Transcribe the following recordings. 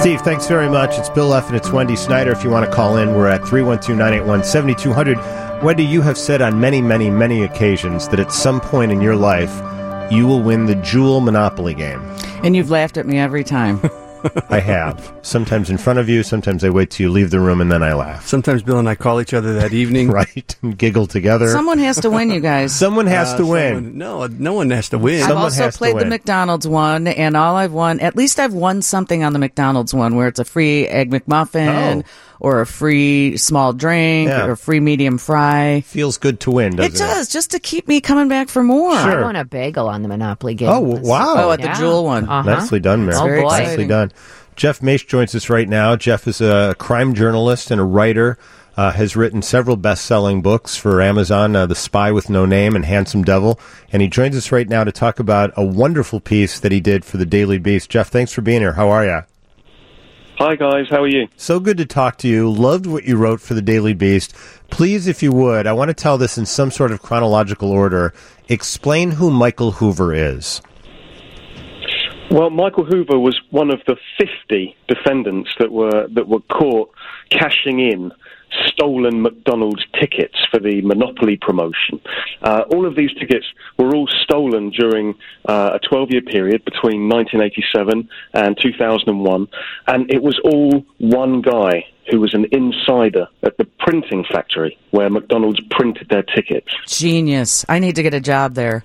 Steve, thanks very much. It's Bill F. and it's Wendy Snyder. If you want to call in, we're at 312-981-7200. Wendy, you have said on many, many, many occasions that at some point in your life, you will win the Jewel Monopoly game. And you've laughed at me every time. I have. Sometimes in front of you, sometimes I wait till you leave the room, and then I laugh. Sometimes Bill and I call each other that evening. Right, and giggle together. Someone has to win, you guys. Someone has to win. No one has to win. I've also played the McDonald's one, and all I've won, at least I've won something on the McDonald's one, where it's a free Egg McMuffin, or a free small drink, or a free medium fry. Feels good to win, doesn't it? It does, just to keep me coming back for more. Sure. I won a bagel on the Monopoly game. Oh, wow. Oh, at the Jewel one. Nicely done, Mary. Oh, boy. Nicely done. Jeff Mace joins us right now. Jeff is a crime journalist and a writer, has written several best-selling books for Amazon, The Spy with No Name and Handsome Devil, and he joins us right now to talk about a wonderful piece that he did for the Daily Beast. Jeff, thanks for being here. How are you? Hi, guys. How are you? So good to talk to you. Loved what you wrote for the Daily Beast. Please, if you would, I want to tell this in some sort of chronological order. Explain who Michael Hoover is. Well, Michael Hoover was one of the 50 defendants that were caught cashing in stolen McDonald's tickets for the Monopoly promotion. All of these tickets were all stolen during a 12-year period between 1987 and 2001, and it was all one guy who was an insider at the printing factory where McDonald's printed their tickets. Genius. I need to get a job there.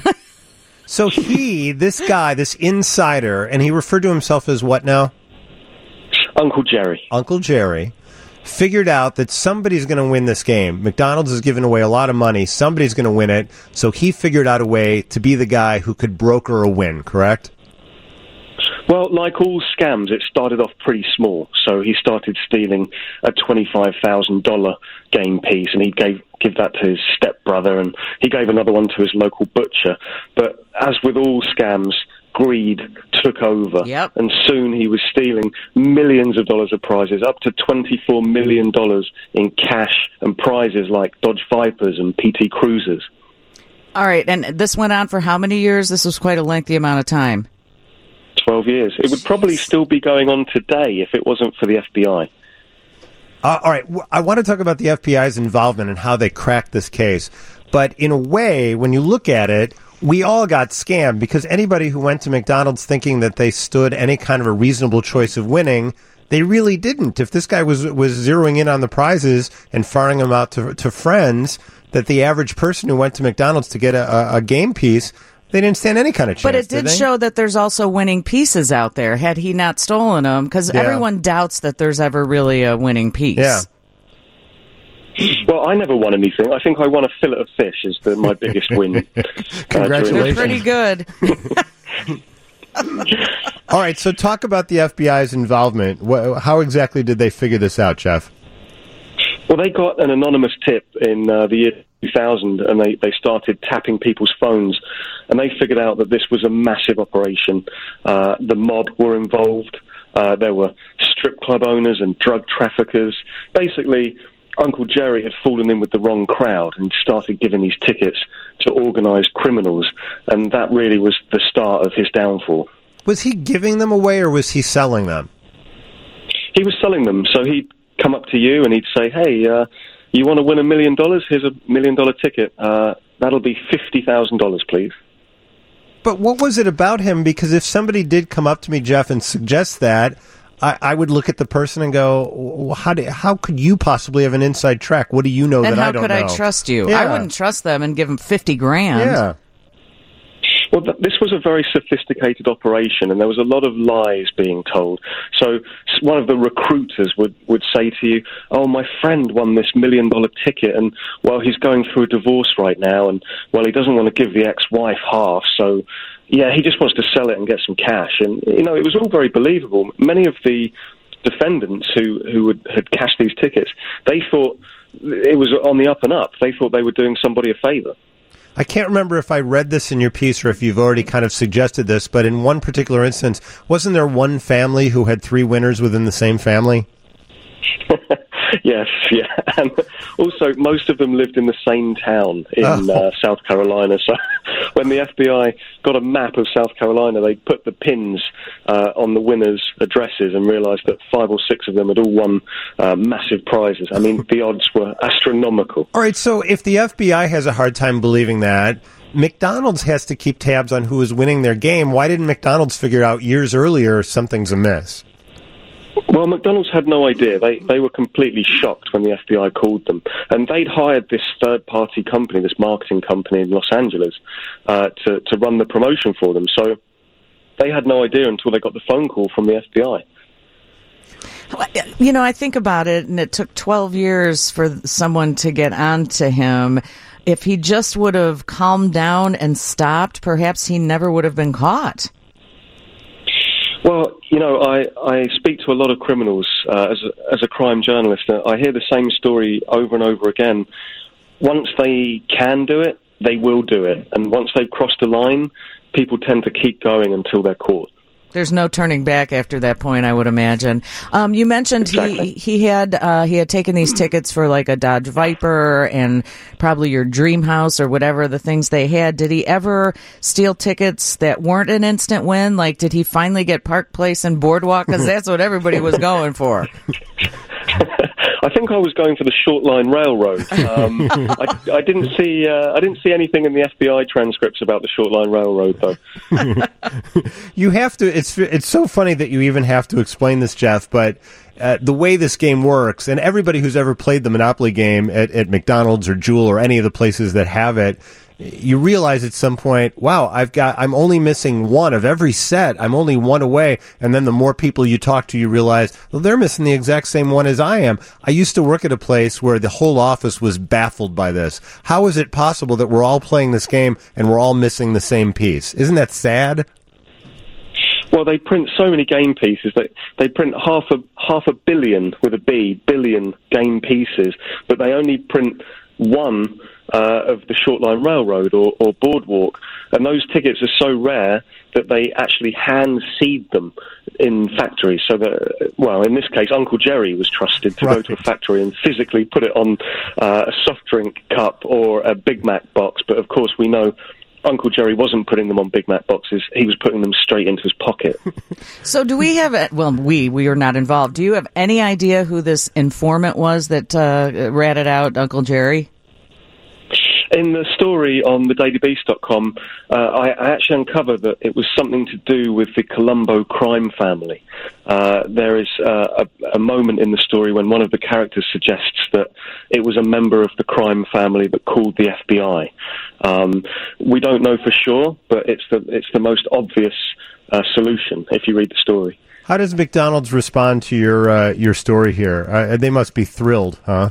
So this guy, this insider, and he referred to himself as what now? Uncle Jerry. Uncle Jerry figured out that somebody's going to win this game. McDonald's is giving away a lot of money. Somebody's going to win it. So he figured out a way to be the guy who could broker a win, correct? Well, like all scams, it started off pretty small. So he started stealing a $25,000 game piece, and he'd give that to his stepbrother, and he gave another one to his local butcher. But as with all scams, greed took over, and soon he was stealing millions of dollars of prizes, up to $24 million in cash and prizes like Dodge Vipers and PT Cruisers. All right, and this went on for how many years? This was quite a lengthy amount of time. 12 years. It would probably still be going on today if it wasn't for the FBI. All right, I want to talk about the FBI's involvement and how they cracked this case. But in a way, when you look at it, we all got scammed because anybody who went to McDonald's thinking that they stood any kind of a reasonable choice of winning, they really didn't. If this guy was zeroing in on the prizes and firing them out to friends, that the average person who went to McDonald's to get a game piece, they didn't stand any kind of chance. But it did show that there's also winning pieces out there, had he not stolen them, because everyone doubts that there's ever really a winning piece. Yeah. Well, I never won anything. I think I won a fillet of fish is my biggest win. Congratulations. They're pretty good. All right, so talk about the FBI's involvement. How exactly did they figure this out, Jeff? Well, they got an anonymous tip in the year 2000, and they started tapping people's phones, and they figured out that this was a massive operation. The mob were involved. There were strip club owners and drug traffickers. Basically, Uncle Jerry had fallen in with the wrong crowd and started giving these tickets to organized criminals, and that really was the start of his downfall. Was he giving them away, or was he selling them? He was selling them, so he'd come up to you and he'd say, hey, you want to win $1 million? Here's $1 million ticket. That'll be $50,000, please. But what was it about him? Because if somebody did come up to me, Jeff, and suggest that, I would look at the person and go, well, how could you possibly have an inside track? What do you know that I don't know? And how could I trust you? Yeah. I wouldn't trust them and give them $50,000. Yeah. Well, this was a very sophisticated operation, and there was a lot of lies being told. So one of the recruiters would say to you, oh, my friend won this $1 million ticket, and, well, he's going through a divorce right now, and, well, he doesn't want to give the ex-wife half, so, yeah, he just wants to sell it and get some cash. And, it was all very believable. Many of the defendants who had cashed these tickets, they thought it was on the up and up. They thought they were doing somebody a favor. I can't remember if I read this in your piece or if you've already kind of suggested this, but in one particular instance, wasn't there one family who had 3 winners within the same family? Yes, yeah. And also, most of them lived in the same town in South Carolina. So when the FBI got a map of South Carolina, they put the pins on the winners' addresses and realized that 5 or 6 of them had all won massive prizes. I mean, the odds were astronomical. All right, so if the FBI has a hard time believing that, McDonald's has to keep tabs on who is winning their game. Why didn't McDonald's figure out years earlier something's amiss? Well, McDonald's had no idea. They were completely shocked when the FBI called them. And they'd hired this third-party company, this marketing company in Los Angeles, to run the promotion for them. So they had no idea until they got the phone call from the FBI. You know, I think about it, and it took 12 years for someone to get onto him. If he just would have calmed down and stopped, perhaps he never would have been caught. Well, you know, I speak to a lot of criminals as a crime journalist. I hear the same story over and over again. Once they can do it, they will do it. And once they've crossed the line, people tend to keep going until they're caught. There's no turning back after that point, I would imagine. You mentioned exactly. he had taken these tickets for like a Dodge Viper and probably your dream house or whatever the things they had. Did he ever steal tickets that weren't an instant win? Like, did he finally get Park Place and Boardwalk? Because that's what everybody was going for. I think I was going for the Short Line Railroad. I didn't see anything in the FBI transcripts about the Short Line Railroad, though. You have to. It's so funny that you even have to explain this, Jeff. But the way this game works, and everybody who's ever played the Monopoly game at McDonald's or Jewel or any of the places that have it, you realize at some point, wow, I'm only missing one of every set. I'm only one away. And then the more people you talk to, you realize, well, they're missing the exact same one as I am. I used to work at a place where the whole office was baffled by this. How is it possible that we're all playing this game and we're all missing the same piece? Isn't that sad? Well, they print so many game pieces that they print half a billion with a B, billion game pieces, but they only print one of the Short Line Railroad or Boardwalk, and those tickets are so rare that they actually hand seed them in factories. So that, well, in this case, Uncle Jerry was trusted to go to a factory and physically put it on a soft drink cup or a Big Mac box. But of course, we know Uncle Jerry wasn't putting them on Big Mac boxes. He was putting them straight into his pocket. So do we have, we are not involved. Do you have any idea who this informant was that ratted out Uncle Jerry? In the story on thedailybeast.com, I actually uncovered that it was something to do with the Colombo crime family. There is a moment in the story when one of the characters suggests that it was a member of the crime family that called the FBI. We don't know for sure, but it's the most obvious solution if you read the story. How does McDonald's respond to your story here? They must be thrilled, huh?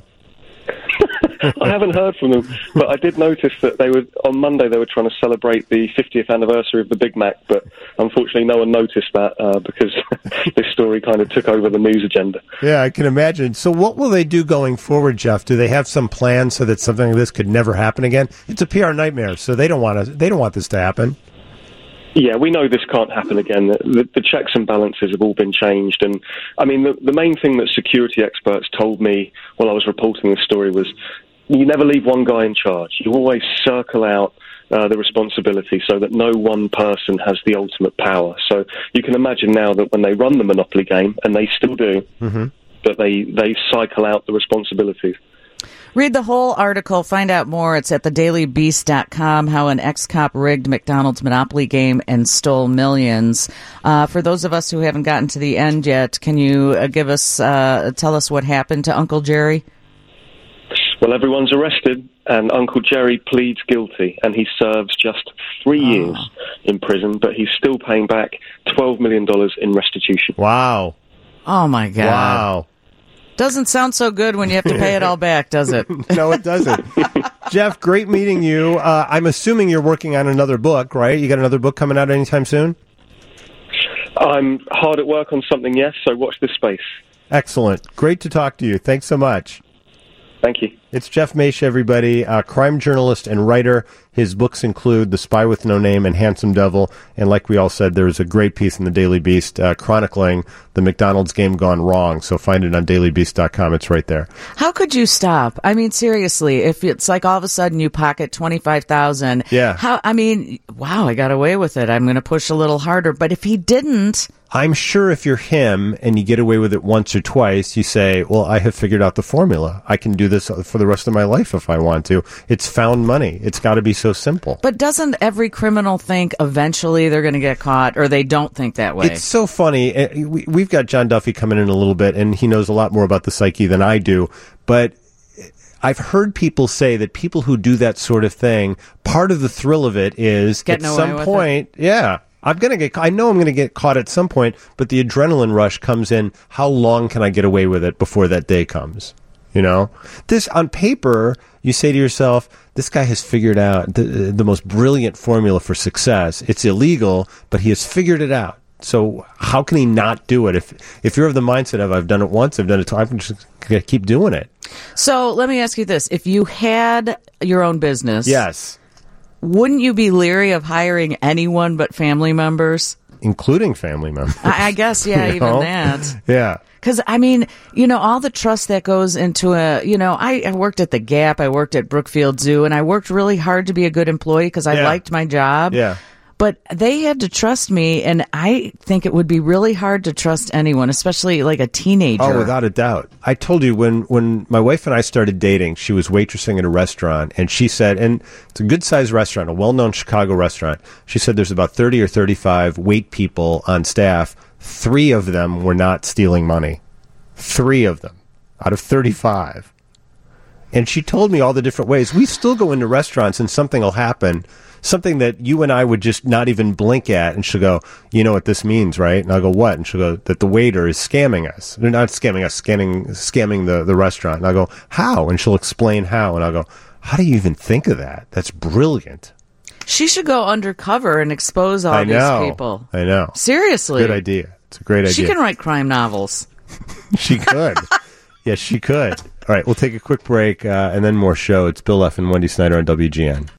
I haven't heard from them, but I did notice that on Monday they were trying to celebrate the 50th anniversary of the Big Mac, but unfortunately no one noticed that because this story kind of took over the news agenda. Yeah, I can imagine. So what will they do going forward, Jeff? Do they have some plan so that something like this could never happen again? It's a PR nightmare, so they don't want this to happen. Yeah, we know this can't happen again. The checks and balances have all been changed. And, I mean, the main thing that security experts told me while I was reporting this story was you never leave one guy in charge. You always circle out the responsibility so that no one person has the ultimate power. So you can imagine now that when they run the Monopoly game, and they still do, that they cycle out the responsibilities. Read the whole article, find out more. It's at thedailybeast.com, how an ex-cop rigged McDonald's Monopoly game and stole millions. For those of us who haven't gotten to the end yet, can you tell us what happened to Uncle Jerry? Well, everyone's arrested, and Uncle Jerry pleads guilty, and he serves just 3 years in prison, but he's still paying back $12 million in restitution. Wow. Oh, my God. Wow. Doesn't sound so good when you have to pay it all back, does it? No, it doesn't. Jeff, great meeting you. I'm assuming you're working on another book, right? You got another book coming out anytime soon? I'm hard at work on something, yes, so watch this space. Excellent. Great to talk to you. Thanks so much. Thank you. It's Jeff Maish, everybody, crime journalist and writer. His books include The Spy with No Name and Handsome Devil. And like we all said, there's a great piece in the Daily Beast chronicling the McDonald's game gone wrong. So find it on dailybeast.com. It's right there. How could you stop? I mean, seriously, if it's like all of a sudden you pocket $25,000. Yeah. Wow, I got away with it. I'm going to push a little harder. But if he didn't... I'm sure if you're him and you get away with it once or twice, you say, well, I have figured out the formula. I can do this for the rest of my life if I want to. It's found money. It's got to be so simple. But doesn't every criminal think eventually they're going to get caught, or they don't think that way? It's so funny. We've got John Duffy coming in a little bit, and he knows a lot more about the psyche than I do. But I've heard people say that people who do that sort of thing, part of the thrill of it is Getting at away some with point, I know I'm going to get caught at some point, but the adrenaline rush comes in. How long can I get away with it before that day comes? You know, this on paper, you say to yourself, this guy has figured out the most brilliant formula for success. It's illegal, but he has figured it out. So how can he not do it? If you're of the mindset of, I've done it once, I've done it twice, I'm just going to keep doing it. So let me ask you this. If you had your own business. Yes. Wouldn't you be leery of hiring anyone but family members? Including family members. I guess, yeah, You even know? that. Yeah. Because, I mean, all the trust that goes into I worked at the Gap, I worked at Brookfield Zoo, and I worked really hard to be a good employee because I liked my job. Yeah. But they had to trust me, and I think it would be really hard to trust anyone, especially like a teenager. Oh, without a doubt. I told you when my wife and I started dating, she was waitressing at a restaurant, and she said, and it's a good-sized restaurant, a well-known Chicago restaurant. She said there's about 30 or 35 wait people on staff. 3 of them were not stealing money. 3 of them out of 35. And she told me all the different ways. We still go into restaurants and something will happen, something that you and I would just not even blink at. And she'll go, you know what this means, right? And I'll go, what? And she'll go, that the waiter is scamming us. They're not scamming us, scamming the restaurant. And I'll go, how? And she'll explain how. And I'll go, how do you even think of that? That's brilliant. She should go undercover and expose all these people. I know. Seriously. Good idea. It's a great idea. She can write crime novels. She could. Yes, she could. All right, we'll take a quick break and then more show. It's Bill F. and Wendy Snyder on WGN.